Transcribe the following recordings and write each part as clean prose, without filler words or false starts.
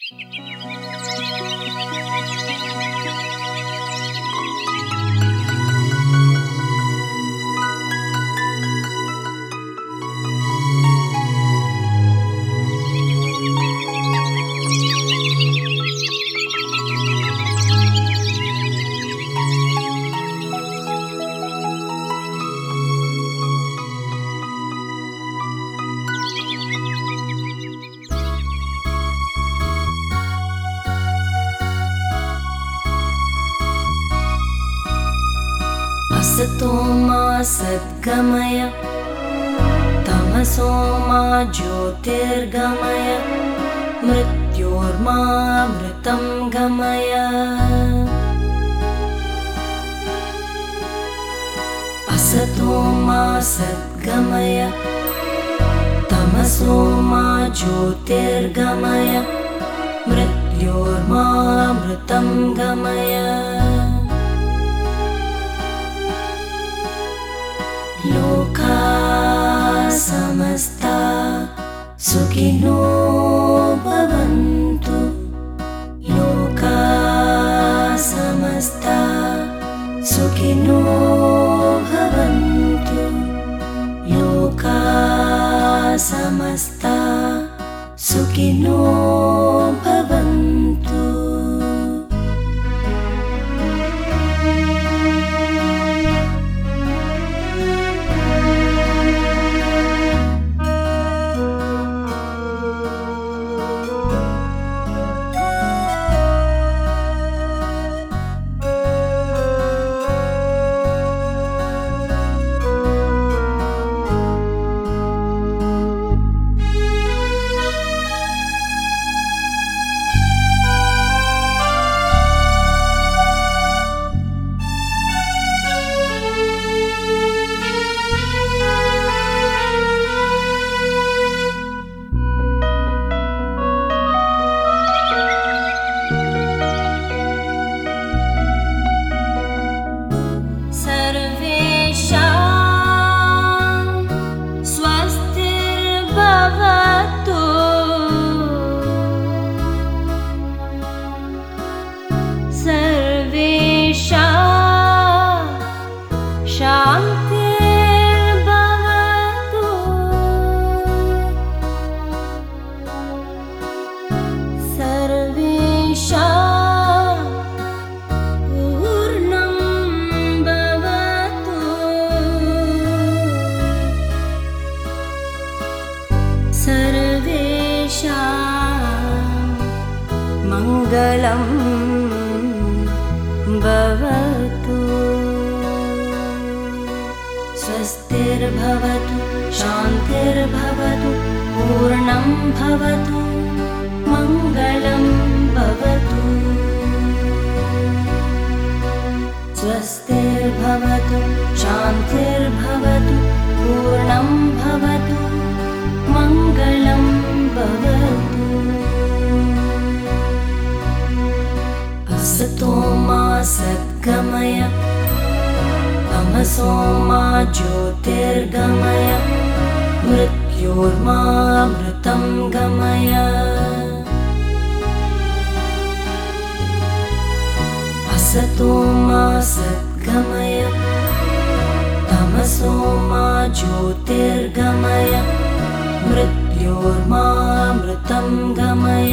असतो मा सद्गमय तमसो मा ज्योतिर्गमय मृत्योर्मामृतं गमय। असतो मा सद्गमय तमसो मा ज्योतिर्गमय मृत्योर्मामृतं गमय। लोका समस्ता सुखिनो भवन्तु। लोका समस्ता सुखिनो भवन्तु। लोका समस्ता सुखिनो भवन्तु। मङ्गलं भवतु। स्वस्तिर्भवतु शान्तिर्भवतु पूर्णं भवतु मङ्गलं भवतु। स्वस्तिर्भवतु शान्तिर्भवतु पूर्णं भवतु मङ्गलं भवतु। असतो मा सद्गमय तमसो मा ज्योतिर्गमय मृत्योर्मामृतं गमय। असतो मा सद्गमय तमसो मा ज्योतिर्गमय मृत्योर्मामृतं गमय।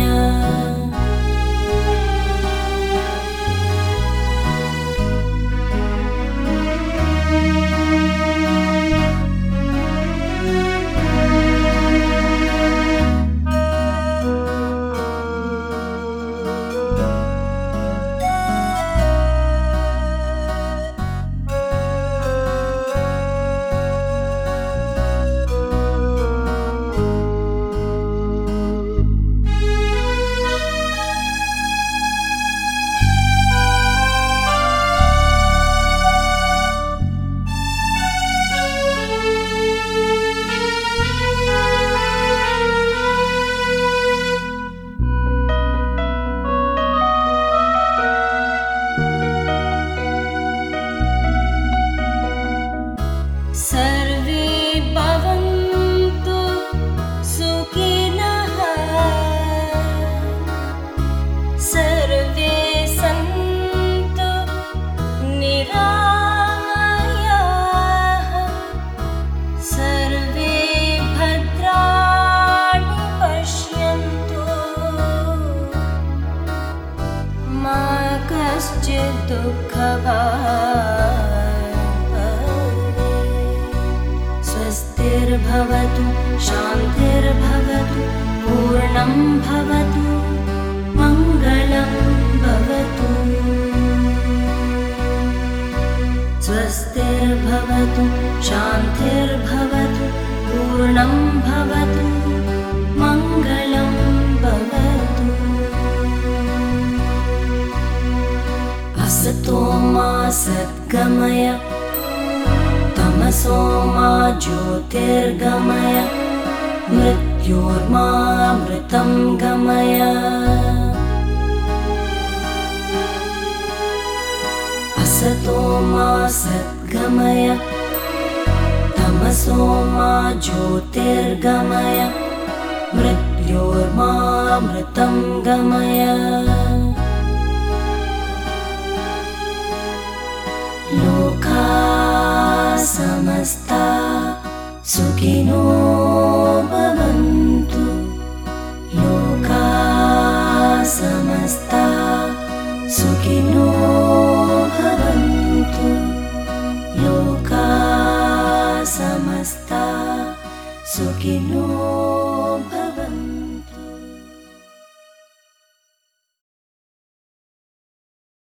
पूर्णं भवतु मङ्गलं भवतु स्वस्तिर्भवतु शान्तिर्भवतु पूर्णं भवतु मङ्गलं भवतु असतो मा सद्गमय तमसो मा ज्योतिर्गमय मृत्योर्मामृतं गमय असतो मा सद्गमय तमसो मा ज्योतिर्गमय मृत्योर्मामृतं गमय लोका समस्ता सुखिनो